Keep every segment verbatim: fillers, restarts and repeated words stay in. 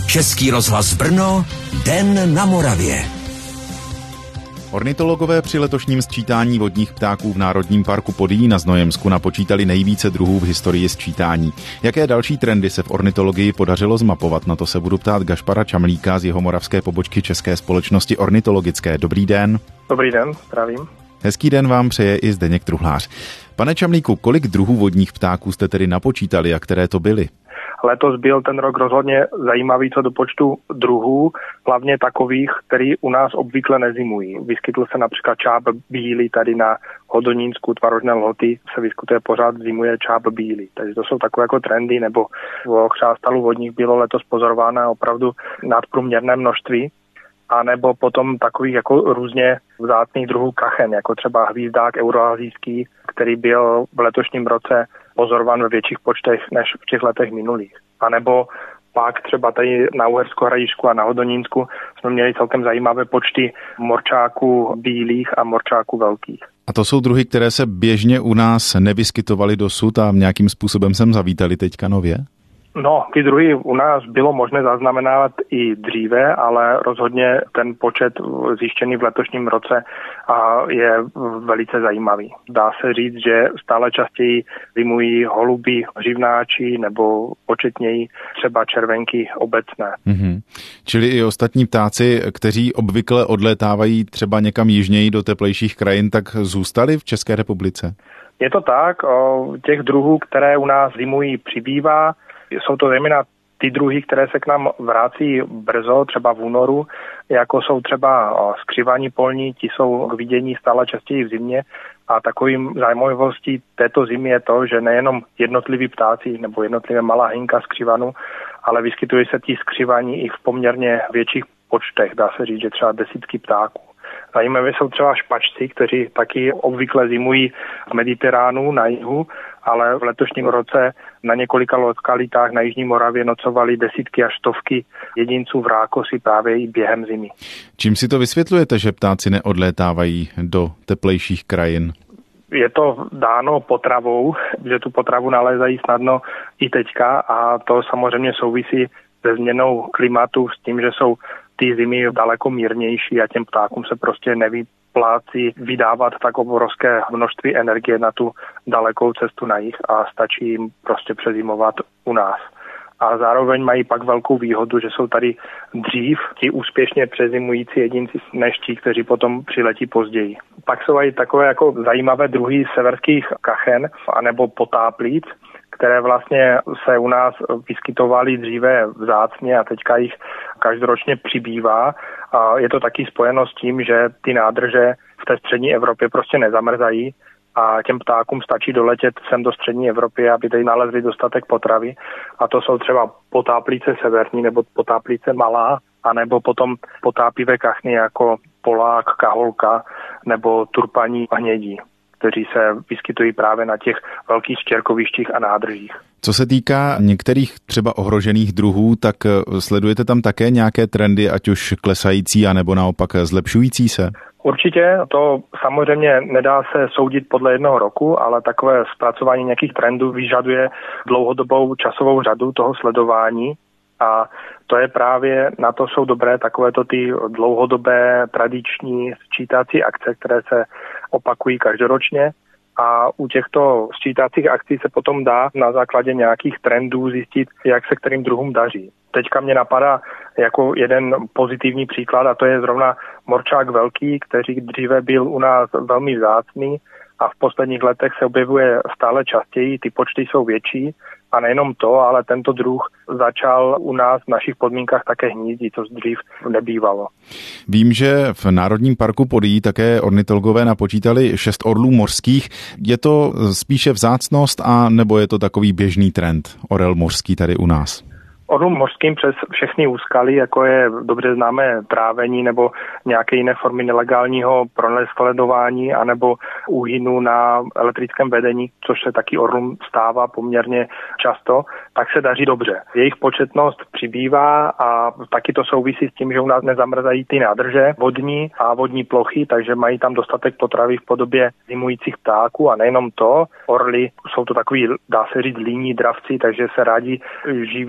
Český rozhlas Brno, Den na Moravě. Ornitologové při letošním sčítání vodních ptáků v Národním parku Podyjí na Znojemsku napočítali nejvíce druhů v historii sčítání. Jaké další trendy se v ornitologii podařilo zmapovat? Na to se budu ptát Gašpara Čamlíka z jihomoravské pobočky České společnosti ornitologické. Dobrý den. Dobrý den, zdravím. Hezký den vám přeje i Zdeněk Truhlář. Pane Čamlíku, kolik druhů vodních ptáků jste tedy napočítali a které to byly? Letos byl ten rok rozhodně zajímavý co do počtu druhů, hlavně takových, který u nás obvykle nezimují. Vyskytl se například čáp bílý, tady na Hodonínsku tvarožné lhoty se vyskytuje pořád, zimuje čáp bílý. Takže to jsou takové jako trendy, nebo v chřástalu vodních bylo letos pozorováno opravdu nadprůměrné množství. A nebo potom takových jako různě vzácných druhů kachen, jako třeba hvízdák euroazijský, který byl v letošním roce pozorován ve větších počtech než v těch letech minulých. A nebo pak třeba tady na Uherském Hradišku a na Hodonínsku jsme měli celkem zajímavé počty morčáků bílých a morčáků velkých. A to jsou druhy, které se běžně u nás nevyskytovaly dosud a nějakým způsobem sem zavítali teďka nově? No, ty druhy u nás bylo možné zaznamenávat i dříve, ale rozhodně ten počet zjištěný v letošním roce je velice zajímavý. Dá se říct, že stále častěji zimují holubi, řivnáči nebo početněji třeba červenky obecné. Mm-hmm. Čili i ostatní ptáci, kteří obvykle odlétávají třeba někam jižněji do teplejších krajin, tak zůstali v České republice? Je to tak, těch druhů, které u nás zimují, přibývá. Jsou to zejména ty druhy, které se k nám vrací brzo, třeba v únoru, jako jsou třeba skřivaní polní, ti jsou k vidění stále častěji v zimě a takovým zajímavostí této zimy je to, že nejenom jednotliví ptáci nebo jednotlivé malá hynka skřivanu, ale vyskytují se ti skřivaní i v poměrně větších počtech, dá se říct, že třeba desítky ptáků. Zajímavé jsou třeba špačci, kteří taky obvykle zimují v Mediteránu na jihu, ale v letošním roce na několika lokalitách na jižní Moravě nocovali desítky až stovky jedinců v rákosi právě i během zimy. Čím si to vysvětlujete, že ptáci neodlétávají do teplejších krajin? Je to dáno potravou, že tu potravu nalézají snadno i teďka a to samozřejmě souvisí se změnou klimatu s tím, že jsou ty zimy daleko mírnější a těm ptákům se prostě nevyplácí vydávat tak obrovské množství energie na tu dalekou cestu na jih a stačí jim prostě přezimovat u nás. A zároveň mají pak velkou výhodu, že jsou tady dřív ti úspěšně přezimující jedinci než ti, kteří potom přiletí později. Pak jsou i takové jako zajímavé druhy severských kachen anebo potáplic, které vlastně se u nás vyskytovaly dříve vzácně a teďka jich každoročně přibývá. A je to taky spojeno s tím, že ty nádrže v té střední Evropě prostě nezamrzají a těm ptákům stačí doletět sem do střední Evropy, aby tady nalezli dostatek potravy. A to jsou třeba potáplice severní nebo potáplice malá, anebo potom potápivé kachny jako polák, kaholka nebo turpaní hnědí, kteří se vyskytují právě na těch velkých štěrkovištích a nádržích. Co se týká některých třeba ohrožených druhů, tak sledujete tam také nějaké trendy, ať už klesající, anebo naopak zlepšující se? Určitě, to samozřejmě nedá se soudit podle jednoho roku, ale takové zpracování nějakých trendů vyžaduje dlouhodobou časovou řadu toho sledování. A to je právě, na to jsou dobré takovéto ty dlouhodobé tradiční sčítací akce, které se opakují každoročně. A u těchto sčítacích akcí se potom dá na základě nějakých trendů zjistit, jak se kterým druhům daří. Teďka mě napadá jako jeden pozitivní příklad a to je zrovna morčák velký, který dříve byl u nás velmi vzácný a v posledních letech se objevuje stále častěji, ty počty jsou větší. A nejenom to, ale tento druh začal u nás v našich podmínkách také hnízdit, co dřív nebývalo. Vím, že v Národním parku Podyjí také ornitologové napočítali šest orlů mořských. Je to spíše vzácnost a nebo je to takový běžný trend, orel mořský tady u nás? Orlům mořským přes všechny úskaly, jako je dobře známé trávení nebo nějaké jiné formy nelegálního pronásledování anebo úhynu na elektrickém vedení, což se taky orlům stává poměrně často, tak se daří dobře. Jejich početnost přibývá a taky to souvisí s tím, že u nás nezamrzají ty nádrže vodní a vodní plochy, takže mají tam dostatek potravy v podobě zimujících ptáků a nejenom to. Orly jsou to takový, dá se říct, líní dravci, takže se rádi živí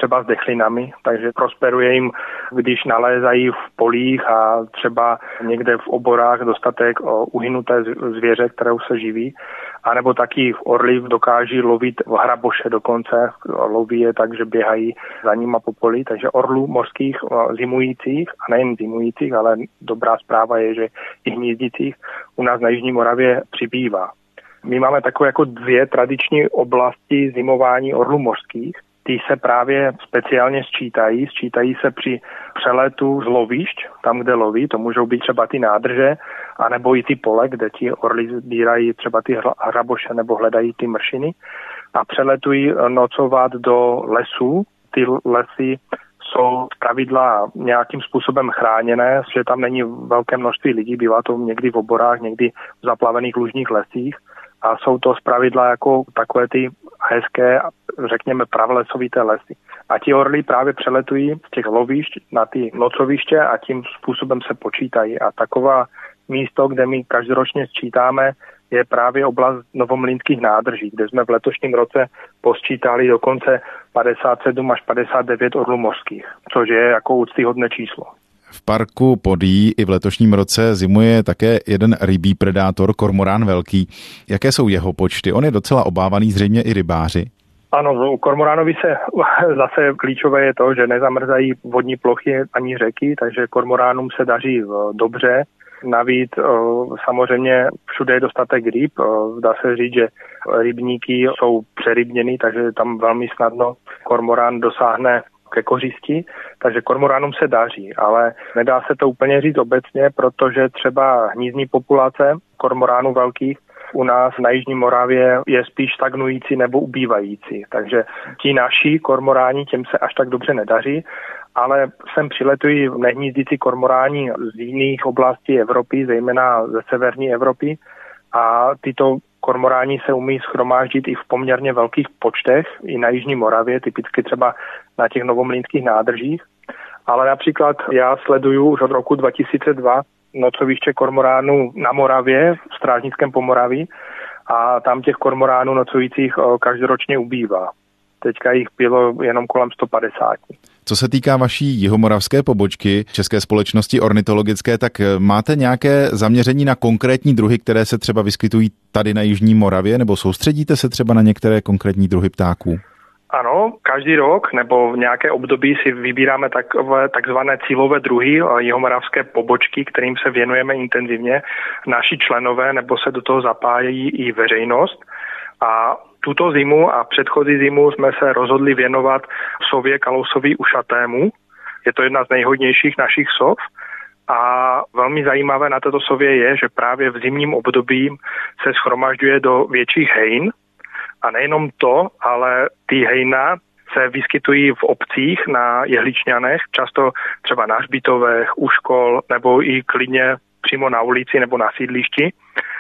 třeba s dechlinami, takže prosperuje jim, když nalézají v polích a třeba někde v oborách dostatek uhynuté zvěře, kterou se živí. A nebo taky orly dokáží lovit hraboše dokonce. Loví je tak, že běhají za nima po poli. Takže orlů mořských zimujících, a nejen zimujících, ale dobrá zpráva je, že i hnízdících u nás na Jižní Moravě přibývá. My máme takové jako dvě tradiční oblasti zimování orlů mořských. Ty se právě speciálně sčítají. Sčítají se při přeletu z lovišť, tam, kde loví, to můžou být třeba ty nádrže, anebo i ty pole, kde ti orly sbírají třeba ty hraboše nebo hledají ty mršiny a přeletují nocovat do lesů. Ty lesy jsou zpravidla nějakým způsobem chráněné, že tam není velké množství lidí, bývá to někdy v oborách, někdy v zaplavených lužních lesích. A jsou to zpravidla jako takové ty hezké, řekněme, pravlesovité lesy. A ti orly právě přeletují z těch lovišť na ty nocoviště a tím způsobem se počítají. A taková místo, kde my každoročně sčítáme, je právě oblast Novomlýnských nádrží, kde jsme v letošním roce posčítali dokonce padesát sedm až padesát devět orlů mořských, což je jako úctyhodné číslo. V parku Podyjí i v letošním roce zimuje také jeden rybí predátor, kormorán velký. Jaké jsou jeho počty? On je docela obávaný zřejmě i rybáři. Ano, u kormoránovi se zase klíčové je to, že nezamrzají vodní plochy ani řeky, takže kormoránům se daří dobře. Navíc samozřejmě všude je dostatek ryb. Dá se říct, že rybníky jsou přerybněny, takže tam velmi snadno kormorán dosáhne ke kořisti, takže kormoránům se daří, ale nedá se to úplně říct obecně, protože třeba hnízdní populace kormoránů velkých u nás na Jižní Moravě je spíš stagnující nebo ubývající, takže ti naši kormoráni, těm se až tak dobře nedaří, ale sem přiletují nehnízdící kormoráni z jiných oblastí Evropy, zejména ze severní Evropy, a tyto kormoráni se umí shromáždit i v poměrně velkých počtech, i na Jižní Moravě, typicky třeba na těch novomlýnských nádržích. Ale například já sleduju už od roku dva tisíce dva nocoviště kormoránů na Moravě, v Strážnickém Pomoraví, a tam těch kormoránů nocujících každoročně ubývá. Teďka jich bylo jenom kolem sto padesát. Co se týká vaší jihomoravské pobočky České společnosti ornitologické, tak máte nějaké zaměření na konkrétní druhy, které se třeba vyskytují tady na Jižní Moravě, nebo soustředíte se třeba na některé konkrétní druhy ptáků? Ano, každý rok nebo v nějaké období si vybíráme takové takzvané cílové druhy jihomoravské pobočky, kterým se věnujeme intenzivně. Naši členové nebo se do toho zapájejí i veřejnost. A tuto zimu a předchozí zimu jsme se rozhodli věnovat sově kalousovi ušatému. Je to jedna z nejhodnějších našich sov. A velmi zajímavé na této sově je, že právě v zimním období se shromažďuje do větších hejn. A nejenom to, ale ty hejna se vyskytují v obcích na jehličňanech, často třeba na hřbitovech, u škol nebo i klidně přímo na ulici nebo na sídlišti.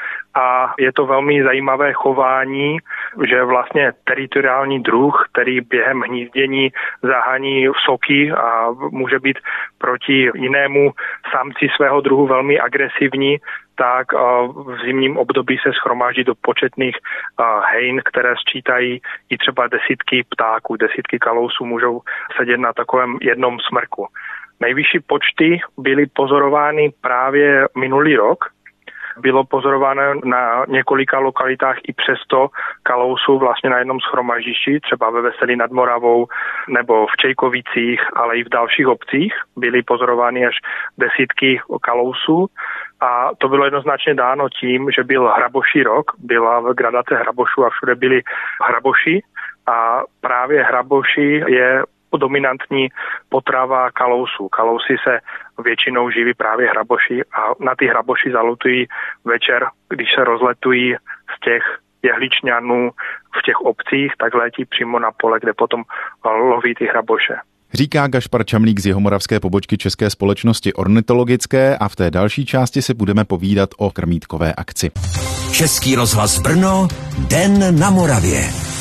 A je to velmi zajímavé chování, že vlastně teritoriální druh, který během hnízdění zahání soky a může být proti jinému samci svého druhu velmi agresivní, tak v zimním období se shromáždí do početných hejn, které sčítají i třeba desítky ptáků, desítky kalousů můžou sedět na takovém jednom smrku. Nejvyšší počty byly pozorovány právě minulý rok. Bylo pozorováno na několika lokalitách i přes sto kalousů vlastně na jednom shromaždišti, třeba ve Veselí nad Moravou nebo v Čejkovicích, ale i v dalších obcích. Byly pozorovány až desítky kalousů a to bylo jednoznačně dáno tím, že byl hraboší rok, byla gradace hrabošů a všude byli hraboši a právě hraboši je dominantní potrava kalousů. Kalousy se většinou živí právě hraboši a na ty hraboši zalutují večer, když se rozletují z těch jehličňanů v těch obcích, tak letí přímo na pole, kde potom loví ty hraboše. Říká Gašpar Čamlík z jihomoravské pobočky České společnosti ornitologické a v té další části si budeme povídat o krmítkové akci. Český rozhlas Brno, Den na Moravě.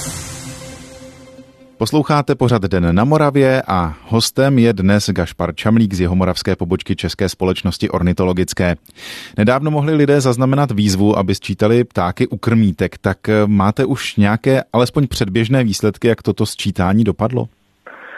Posloucháte pořad Den na Moravě a hostem je dnes Gašpar Čamlík z jihomoravské pobočky České společnosti ornitologické. Nedávno mohli lidé zaznamenat výzvu, aby sčítali ptáky u krmítek, tak máte už nějaké alespoň předběžné výsledky, jak toto sčítání dopadlo?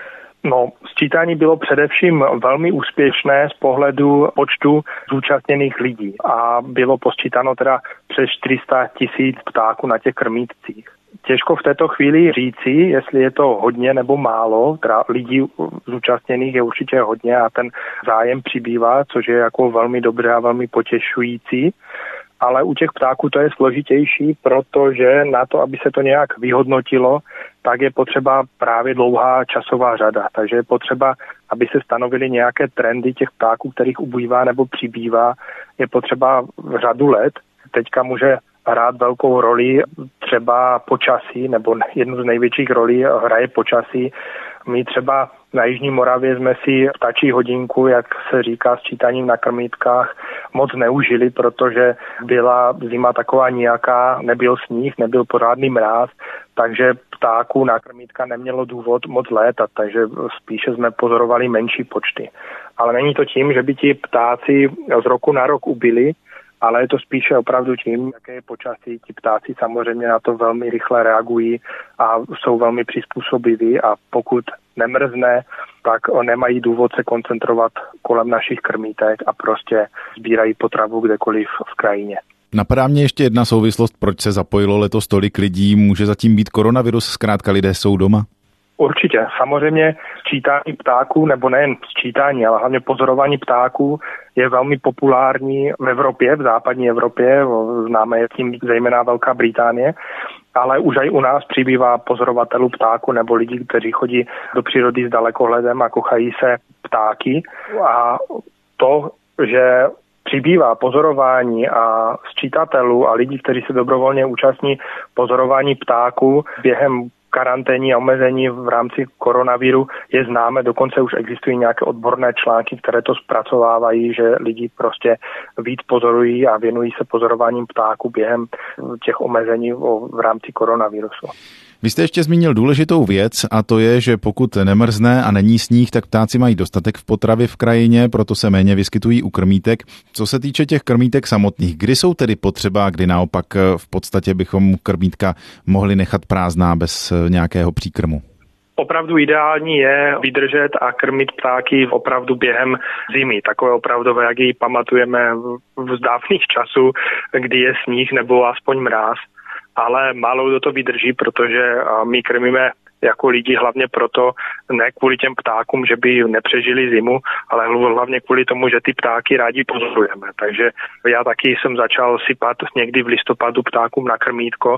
No, sčítání bylo především velmi úspěšné z pohledu počtu zúčastněných lidí a bylo posčítáno teda přes čtyři sta tisíc ptáků na těch krmítcích. Těžko v této chvíli říci, jestli je to hodně nebo málo, teda lidí zúčastněných je určitě hodně a ten zájem přibývá, což je jako velmi dobré a velmi potěšující. Ale u těch ptáků to je složitější, protože na to, aby se to nějak vyhodnotilo, tak je potřeba právě dlouhá časová řada. Takže je potřeba, aby se stanovily nějaké trendy těch ptáků, kterých ubývá nebo přibývá, je potřeba řadu let. Teďka může hrát velkou roli třeba počasí, nebo jednu z největších rolí hraje počasí. My třeba na Jižní Moravě jsme si ptačí hodinku, jak se říká, sčítáním na krmítkách moc neužili, protože byla zima taková nějaká, nebyl sníh, nebyl pořádný mráz, takže ptáků na krmítka nemělo důvod moc létat, takže spíše jsme pozorovali menší počty. Ale není to tím, že by ti ptáci z roku na rok ubyli, ale je to spíše opravdu tím, jaké je počasí. Ti ptáci samozřejmě na to velmi rychle reagují a jsou velmi přizpůsobiví a pokud nemrzne, tak nemají důvod se koncentrovat kolem našich krmítek a prostě sbírají potravu kdekoliv v krajině. Napadá mě ještě jedna souvislost, proč se zapojilo letos tolik lidí. Může zatím být koronavirus, zkrátka lidé jsou doma? Určitě. Samozřejmě sčítání ptáků, nebo nejen sčítání, ale hlavně pozorování ptáků je velmi populární v Evropě, v západní Evropě, známe je tím zejména Velká Británie, ale už i u nás přibývá pozorovatelů ptáků nebo lidí, kteří chodí do přírody s dalekohledem a kochají se ptáky. A to, že přibývá pozorování a sčítatelů a lidí, kteří se dobrovolně účastní pozorování ptáků během karanténní a omezení v rámci koronaviru je známe, dokonce už existují nějaké odborné články, které to zpracovávají, že lidi prostě víc pozorují a věnují se pozorováním ptáků během těch omezení v rámci koronavirusu. Vy jste ještě zmínil důležitou věc a to je, že pokud nemrzne a není sníh, tak ptáci mají dostatek v potravě v krajině, proto se méně vyskytují u krmítek. Co se týče těch krmítek samotných, kdy jsou tedy potřeba, kdy naopak v podstatě bychom krmítka mohli nechat prázdná bez nějakého příkrmu? Opravdu ideální je vydržet a krmit ptáky opravdu během zimy. Takové opravdové, jak ji pamatujeme v dávných časů, kdy je sníh nebo aspoň mráz. Ale málo kdo to vydrží, protože my krmíme jako lidi hlavně proto, ne kvůli těm ptákům, že by nepřežili zimu, ale hlavně kvůli tomu, že ty ptáky rádi pozorujeme. Takže já taky jsem začal sypat někdy v listopadu ptákům na krmítko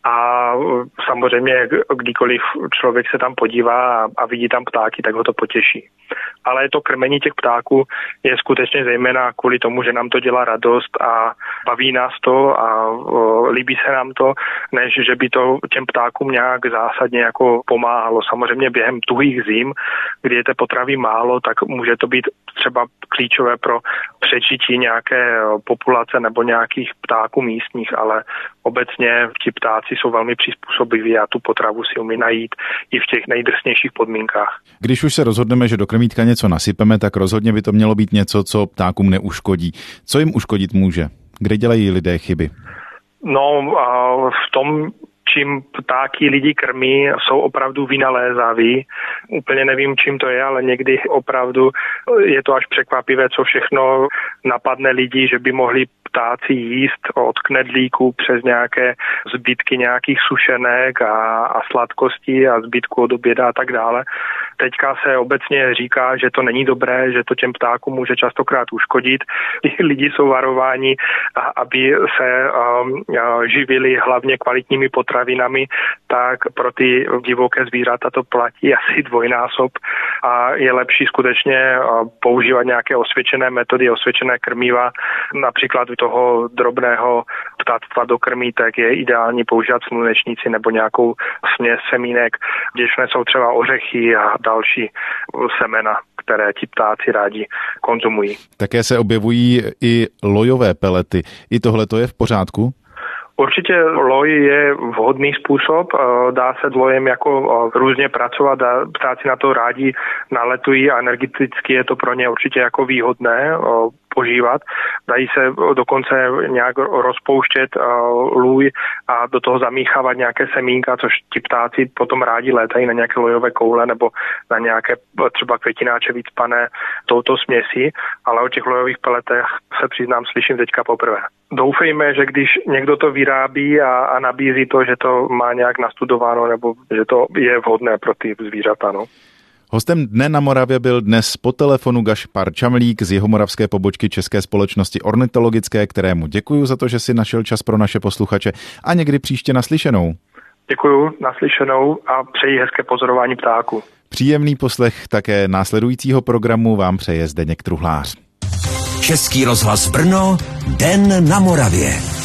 a samozřejmě kdykoliv člověk se tam podívá a vidí tam ptáky, tak ho to potěší. Ale to krmení těch ptáků je skutečně zejména kvůli tomu, že nám to dělá radost a baví nás to a o, líbí se nám to, než že by to těm ptákům nějak zásadně jako pomáhalo. Samozřejmě během tuhých zim, kdy je té potravy málo, tak může to být třeba klíčové pro přežití nějaké populace nebo nějakých ptáků místních, ale obecně ti ptáci jsou velmi přizpůsobiví a tu potravu si umí najít i v těch nejdrsnějších podmínkách. Když už se rozhodneme, že do krmítka něco nasypeme, tak rozhodně by to mělo být něco, co ptákům neuškodí. Co jim uškodit může? Kde dělají lidé chyby? No, v tom, čím ptáky lidi krmí, jsou opravdu vynalézaví. Úplně nevím, čím to je, ale někdy opravdu je to až překvapivé, co všechno napadne lidi, že by mohli ptáci jíst od knedlíků přes nějaké zbytky nějakých sušenek a, a sladkostí a zbytku od oběda a tak dále. Teďka se obecně říká, že to není dobré, že to těm ptákům může častokrát uškodit. Lidi jsou varováni, aby se um, živili hlavně kvalitními potravinami, tak pro ty divoké zvířata to platí asi dvojnásob a je lepší skutečně používat nějaké osvědčené metody, osvědčené krmiva, například toho drobného ptactva do krmítek je ideální používat slunečnici nebo nějakou směs semínek, vděčné jsou třeba ořechy a další semena, které ti ptáci rádi konzumují. Také se objevují i lojové pelety. I tohle to je v pořádku? Určitě loj je vhodný způsob, dá se s lojem jako různě pracovat a ptáci na to rádi naletují a energeticky je to pro ně určitě jako výhodné požívat. Dají se dokonce nějak rozpouštět lůj a do toho zamíchávat nějaké semínka, což ti ptáci potom rádi létají na nějaké lojové koule nebo na nějaké třeba květináče vycpané touto směsí, ale o těch lojových peletech se přiznám slyším teďka poprvé. Doufejme, že když někdo to vyrábí a, a nabízí to, že to má nějak nastudováno nebo že to je vhodné pro ty zvířata. No. Hostem Dne na Moravě byl dnes po telefonu Gašpar Čamlík z jihomoravské pobočky České společnosti ornitologické, kterému děkuju za to, že si našel čas pro naše posluchače a někdy příště naslyšenou. Děkuju, naslyšenou a přeji hezké pozorování ptáků. Příjemný poslech také následujícího programu vám přeje Zdeněk Truhlář. Český rozhlas Brno, Den na Moravě.